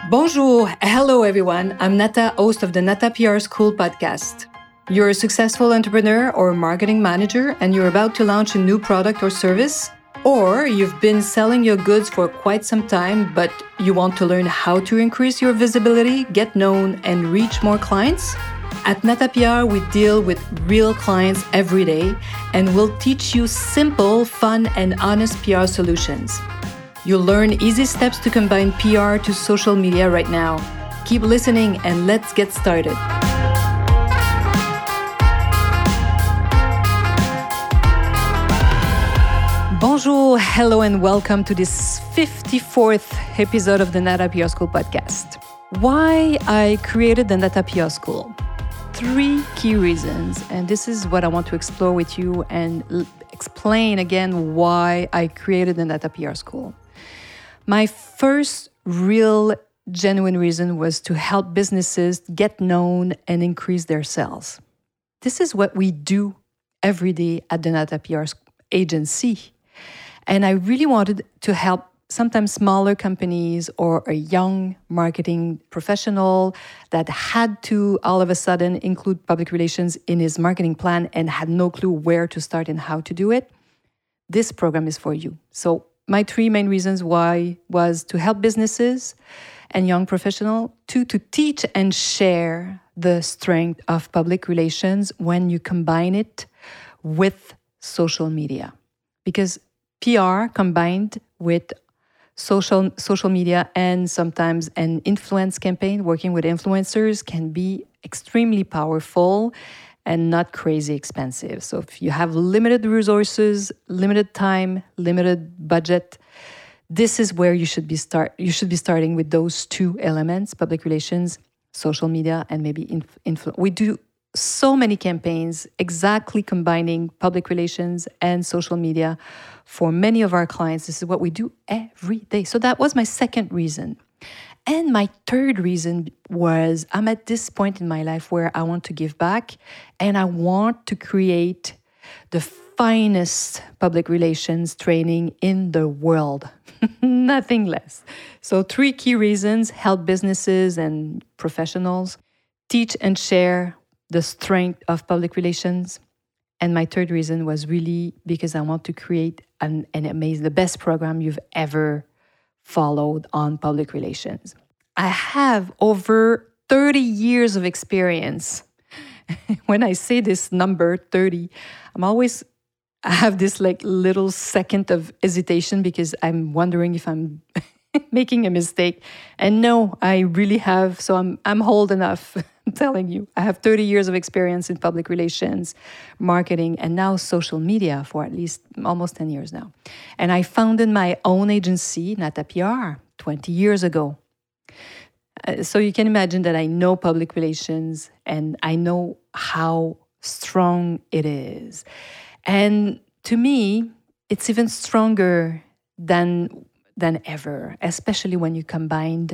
Bonjour, hello everyone. I'm Nata, host of the Nata PR School podcast. You're a successful entrepreneur or marketing manager and you're about to launch a new product or service, or you've been selling your goods for quite some time, but you want to learn how to increase your visibility, get known, and reach more clients? At Nata PR, we deal with real clients every day and we'll teach you simple, fun, and honest PR solutions. You'll learn easy steps to combine PR to social media right now. Keep listening and let's get started. Bonjour, hello, and welcome to this 54th episode of the Nata PR School podcast. Why I created the Nata PR School? 3 key reasons, and this is what I want to explore with you and explain again why I created the Nata PR School. My first real genuine reason was to help businesses get known and increase their sales. This is what we do every day at the Nata PR agency. And I really wanted to help sometimes smaller companies or a young marketing professional that had to all of a sudden include public relations in his marketing plan and had no clue where to start and how to do it. This program is for you. So my 3 main reasons why was to help businesses and young professionals, 2, to teach and share the strength of public relations when you combine it with social media. Because PR combined with social media and sometimes an influence campaign, working with influencers, can be extremely powerful and not crazy expensive. So if you have limited resources, limited time, limited budget, this is where you should be starting with those 2 elements: public relations, social media, and maybe influence. We do so many campaigns exactly combining public relations and social media for many of our clients. This is what we do every day. So that was my second reason. And my third reason was I'm at this point in my life where I want to give back and I want to create the finest public relations training in the world. Nothing less. So 3 key reasons: help businesses and professionals, teach and share the strength of public relations. And my third reason was really because I want to create an amazing, the best program you've ever followed on public relations. I have over 30 years of experience. When I say this number, 30, I have this little second of hesitation because I'm wondering if I'm making a mistake. And no, I really have. So I'm old enough. I'm telling you, I have 30 years of experience in public relations, marketing, and now social media for at least almost 10 years now. And I founded my own agency, Nata PR, 20 years ago. So you can imagine that I know public relations and I know how strong it is. And to me, it's even stronger than ever, especially when combined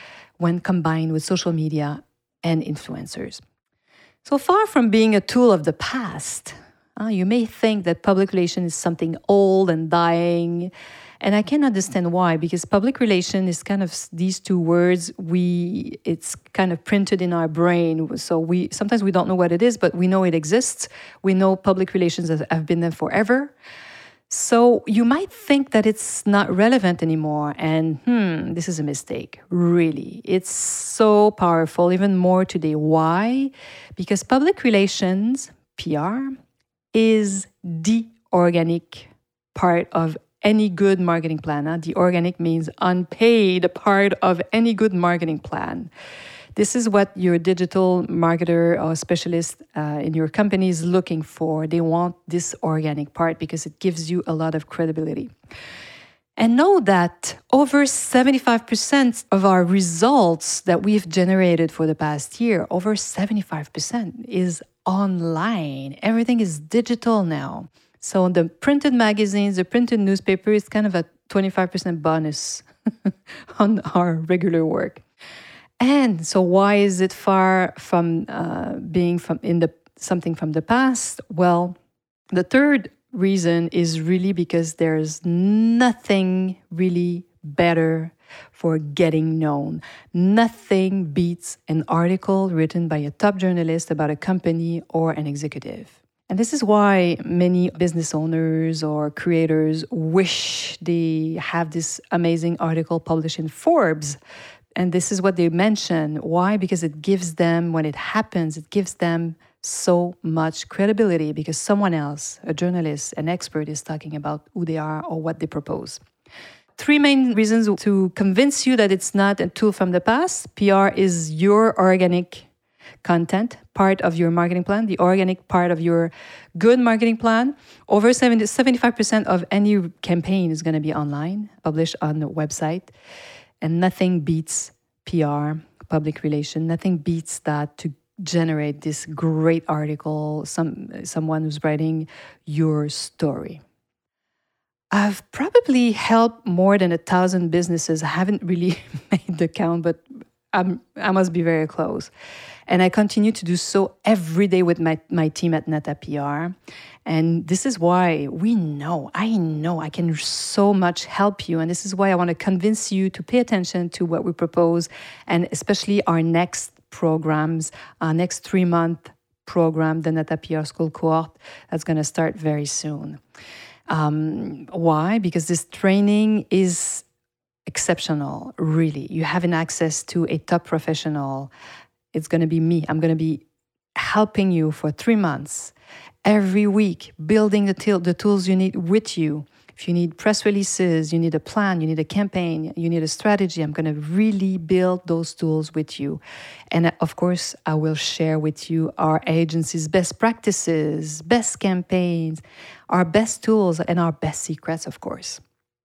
with social media and influencers. So far from being a tool of the past, you may think that public relations is something old and dying, and I can understand why, because public relation is kind of these 2 words, it's kind of printed in our brain, so sometimes we don't know what it is, but we know it exists. We know public relations have been there forever. So you might think that it's not relevant anymore, and this is a mistake, really. It's so powerful, even more today. Why? Because public relations, PR, is the organic part of any good marketing plan. The organic means unpaid part of any good marketing plan. This is what your digital marketer or specialist in your company is looking for. They want this organic part because it gives you a lot of credibility. And know that over 75% of our results that we've generated for the past year, over 75% is online. Everything is digital now. So the printed magazines, the printed newspaper is kind of a 25% bonus on our regular work. And so why is it far from being something from the past? Well, the third reason is really because there's nothing really better for getting known. Nothing beats an article written by a top journalist about a company or an executive. And this is why many business owners or creators wish they have this amazing article published in Forbes. And this is what they mention. Why? Because it gives them, when it happens, it gives them so much credibility because someone else, a journalist, an expert, is talking about who they are or what they propose. 3 main reasons to convince you that it's not a tool from the past. PR is your organic content, part of your marketing plan, the organic part of your good marketing plan. Over 75% of any campaign is going to be online, published on the website. And nothing beats PR, public relation. Nothing beats that to generate this great article, someone who's writing your story. I've probably helped more than 1,000 businesses. I haven't really made the count, but I must be very close. And I continue to do so every day with my team at NataPR. And this is why I know I can so much help you. And this is why I want to convince you to pay attention to what we propose, and especially our next programs, our next 3-month program, the NataPR School Cohort, that's going to start very soon. Why? Because this training is exceptional, really. You have an access to a top professional. It's going to be me. I'm going to be helping you for 3 months, every week, building the tools you need with you. If you need press releases, you need a plan, you need a campaign, you need a strategy, I'm going to really build those tools with you. And of course, I will share with you our agency's best practices, best campaigns, our best tools, and our best secrets, of course.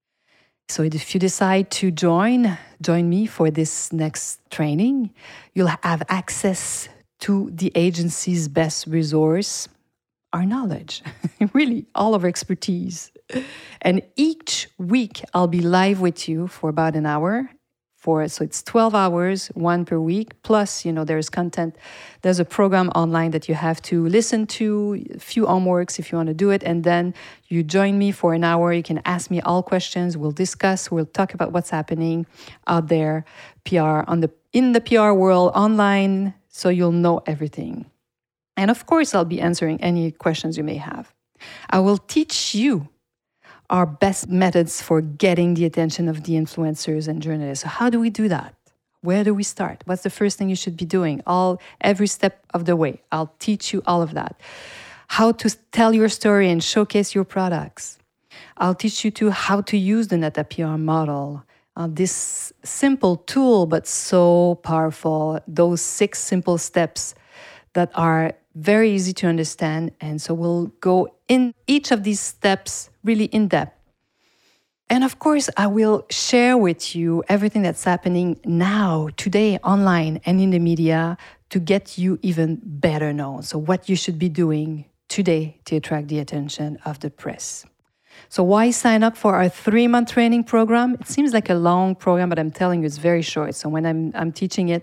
So if you decide to join me for this next training, you'll have access to the agency's best resource, our knowledge, really all of our expertise. And each week I'll be live with you for about an hour. So it's 12 hours, 1 per week. Plus, there's content. There's a program online that you have to listen to, a few homeworks if you want to do it. And then you join me for an hour. You can ask me all questions. We'll discuss. We'll talk about what's happening out there, PR, in the PR world, online, so you'll know everything. And of course, I'll be answering any questions you may have. I will teach you our best methods for getting the attention of the influencers and journalists. So how do we do that? Where do we start? What's the first thing you should be doing? Every step of the way. I'll teach you all of that. How to tell your story and showcase your products. I'll teach you how to use the NataPR model. This simple tool, but so powerful. Those 6 simple steps that are very easy to understand. And so we'll go in each of these steps really in depth. And of course, I will share with you everything that's happening now, today, online and in the media to get you even better known. So what you should be doing today to attract the attention of the press. So why sign up for our 3-month training program? It seems like a long program, but I'm telling you, it's very short. So when I'm teaching it,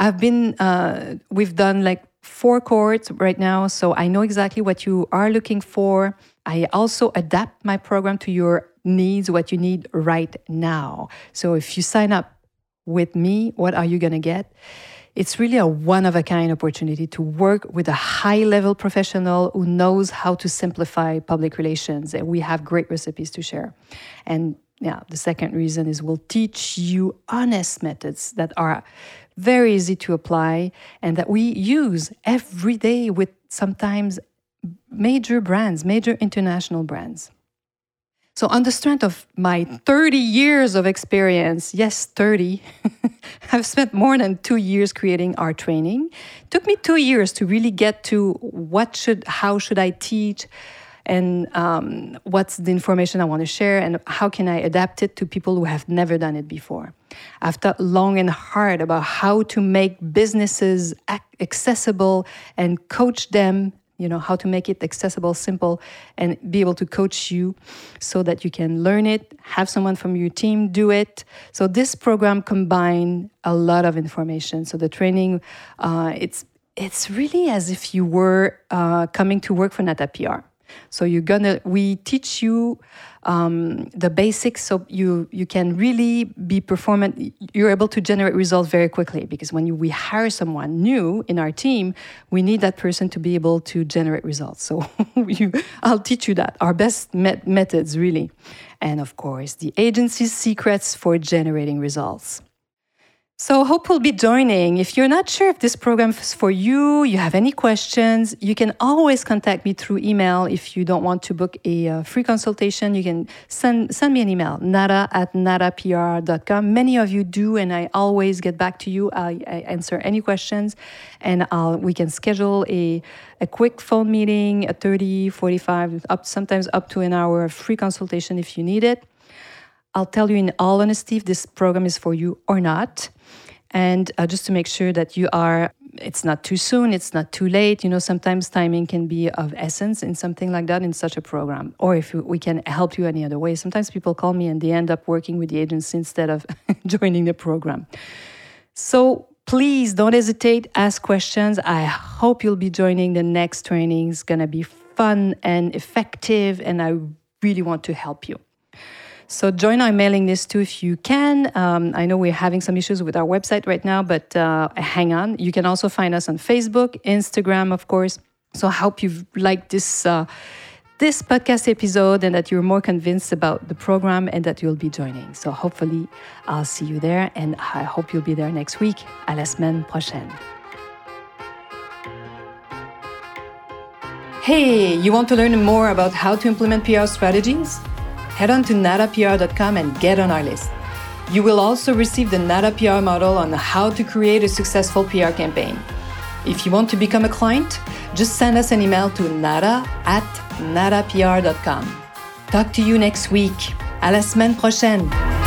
we've done like 4 cohorts right now, so I know exactly what you are looking for. I also adapt my program to your needs, what you need right now. So if you sign up with me, what are you going to get? It's really a one-of-a-kind opportunity to work with a high-level professional who knows how to simplify public relations, and we have great recipes to share. And the second reason is we'll teach you honest methods that are very easy to apply and that we use every day with sometimes major brands, major international brands. So on the strength of my 30 years of experience, yes, 30, I've spent more than 2 years creating our training. It took me 2 years to really get to how should I teach, and what's the information I want to share, and how can I adapt it to people who have never done it before. I've thought long and hard about how to make businesses accessible and coach them, how to make it accessible, simple, and be able to coach you so that you can learn it, have someone from your team do it. So this program combines a lot of information. So the training, it's really as if you were coming to work for NataPR. So we teach you the basics, so you can really be performant. You're able to generate results very quickly, because when we hire someone new in our team, we need that person to be able to generate results. So I'll teach you that, our best methods, really. And of course, the agency's secrets for generating results. So hope you'll be joining. If you're not sure if this program is for you, you have any questions, you can always contact me through email. If you don't want to book a free consultation, you can send me an email, nada@nadapr.com. Many of you do, and I always get back to you. I answer any questions, and we can schedule a quick phone meeting, a 30, 45, sometimes up to an hour free consultation if you need it. I'll tell you in all honesty if this program is for you or not. And just to make sure that it's not too soon, it's not too late. Sometimes timing can be of essence in something like that, in such a program. Or if we can help you any other way. Sometimes people call me and they end up working with the agency instead of joining the program. So please don't hesitate, ask questions. I hope you'll be joining the next training. It's going to be fun and effective, and I really want to help you. So join our mailing list too if you can. I know we're having some issues with our website right now, but hang on. You can also find us on Facebook, Instagram, of course. So I hope you've liked this podcast episode, and that you're more convinced about the program, and that you'll be joining. So hopefully I'll see you there, and I hope you'll be there next week. À la semaine prochaine. Hey, you want to learn more about how to implement PR strategies? Head on to nadapr.com and get on our list. You will also receive the Nada PR model on how to create a successful PR campaign. If you want to become a client, just send us an email to nada@nadapr.com. Talk to you next week. À la semaine prochaine.